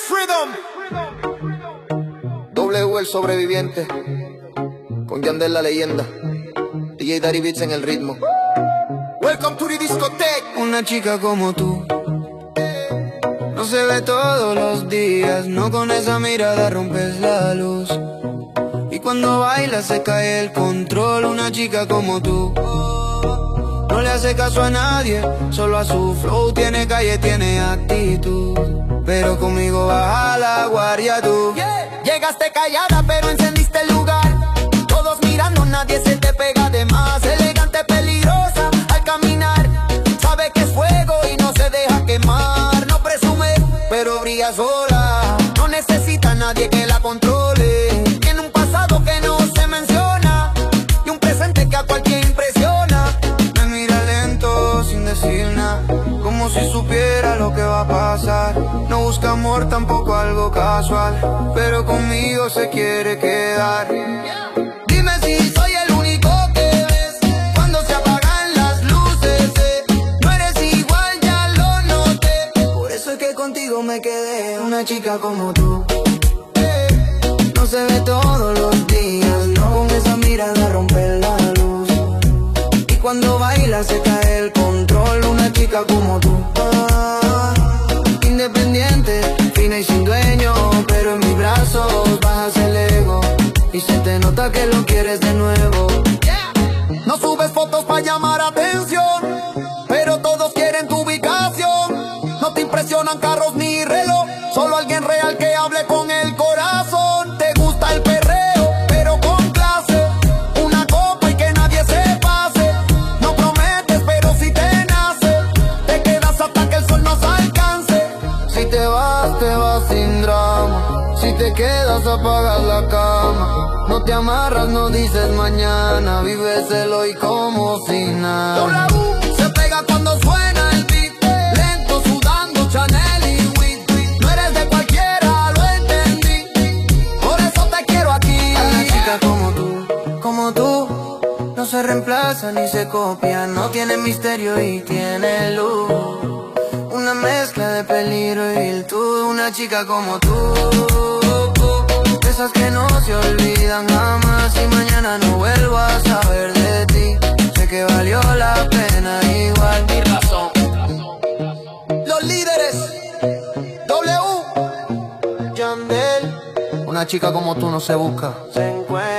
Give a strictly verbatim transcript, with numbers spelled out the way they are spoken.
W el sobreviviente, con Yandel la leyenda, D J Daddy Beats en el ritmo. Welcome to the discotheque. Una chica como tú no se ve todos los días, no con esa mirada rompes la luz. Y cuando baila se cae el control. Una chica como tú no le hace caso a nadie, solo a su flow. Tiene calle, tiene actitud, pero conmigo baja la guardia tú. Yeah. Llegaste callada pero encendiste el lugar. Todos mirando, nadie se te pega de más. Elegante, peligrosa al caminar. Sabe que es fuego y no se deja quemar. No presume, pero brilla sola. No necesita a nadie que la controle. Tiene un pasado que no se menciona y un presente que a cualquiera impresiona. Me mira lento sin decir nada, como si supiera lo que va a pasar. No busca amor, tampoco algo casual, pero conmigo se quiere quedar. Dime si soy el único que ves cuando se apagan las luces, eh. No eres igual, ya lo noté. Por eso es que contigo me quedé. Una chica como tú eh, no se ve todos los días, no con esa mirada romper la luz. Y cuando baila se cae el control. Una chica como tú ah, independiente, fina y sin dueño, pero en mis brazos bajas el ego y se te nota que lo quieres de nuevo. Yeah. No subes fotos para llamar atención, pero todos quieren tu ubicación. No te impresionan carros ni reloj, solo alguien real que hable con el corazón. Te gusta el perreo, pero con clase, una copa y que nadie se pase. No prometes, pero si te nace, te quedas hasta que el sol nos alcance. Si te vas, te vas sin drama. Si te quedas, apagas la cama. No te amarras, no dices mañana. Vives el hoy como si nada. W se pega cuando suena el beat, lento sudando Chanel y Whitney. No eres de cualquiera, lo entendí, por eso te quiero aquí. Una chica como tú, como tú, no se reemplaza ni se copia. No tiene misterio y tiene luz, una mezcla de peligro y virtud. Una chica como tú, esas que no se olvidan jamás. Y mañana no vuelvo a saber de ti, sé que valió la pena igual. Mi razón. Los líderes, W Yandel. Una chica como tú no se busca, se encuentra.